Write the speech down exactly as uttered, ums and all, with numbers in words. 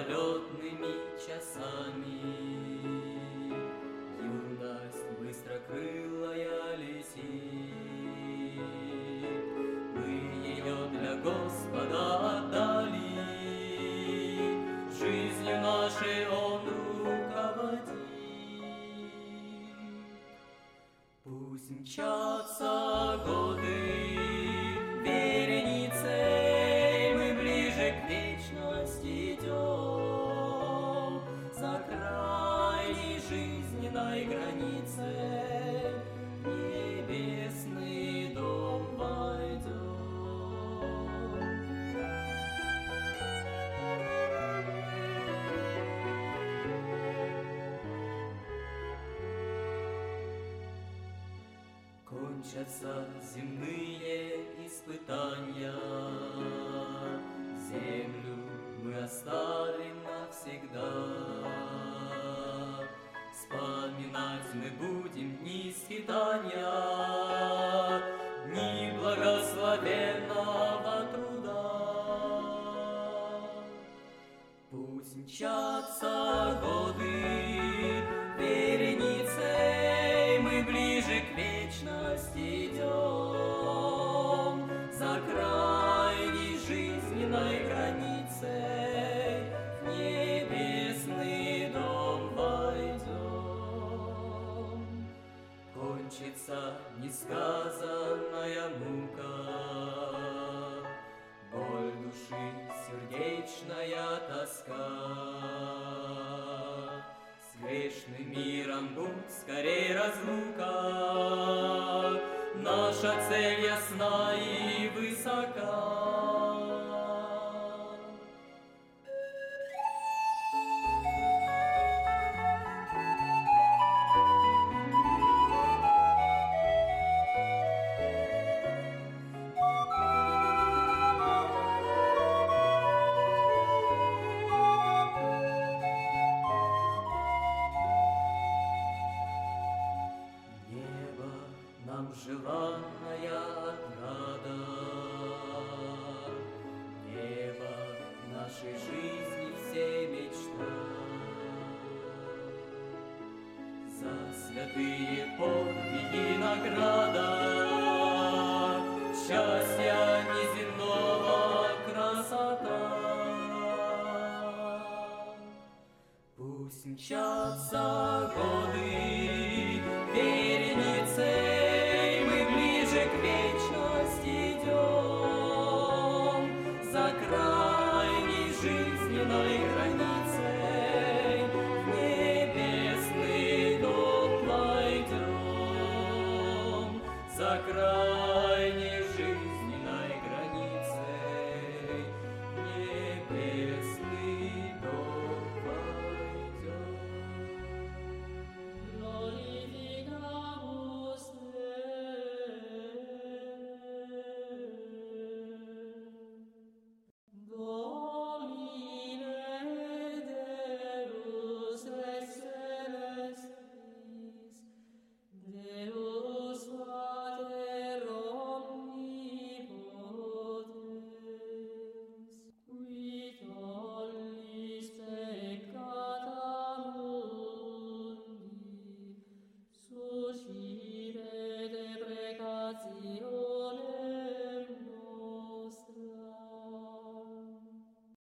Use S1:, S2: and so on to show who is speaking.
S1: мимолетными часами. Юность быстрокрылая летит, мы ее для Господа отдали, жизнью нашей Он руководит. Пусть мчатся годы вереницей, мы ближе к вечности идем, за крайней жизненной границей в небесный дом войдем. Кончатся земные испытания, землю мы оставим навсегда. Вспоминать мы будем дни скитания, дни благословенного труда. Пусть мчатся годы вереницей, мы ближе к вечности идем, за крайней жизненной границей в небесный дом войдем. Кончится несказанная мука, боль души, сердечная тоска. С грешным миром будь скорей разлука, наша цель ясна и высока. Нам желанная отрада, небо нашей жизни всей мечта. За святые подвиги награда, счастья неземного красота. Пусть мчатся годы вереницей, мы ближе к вечности идем, за крайней жизненной границей в небесный дом войдем, за крайней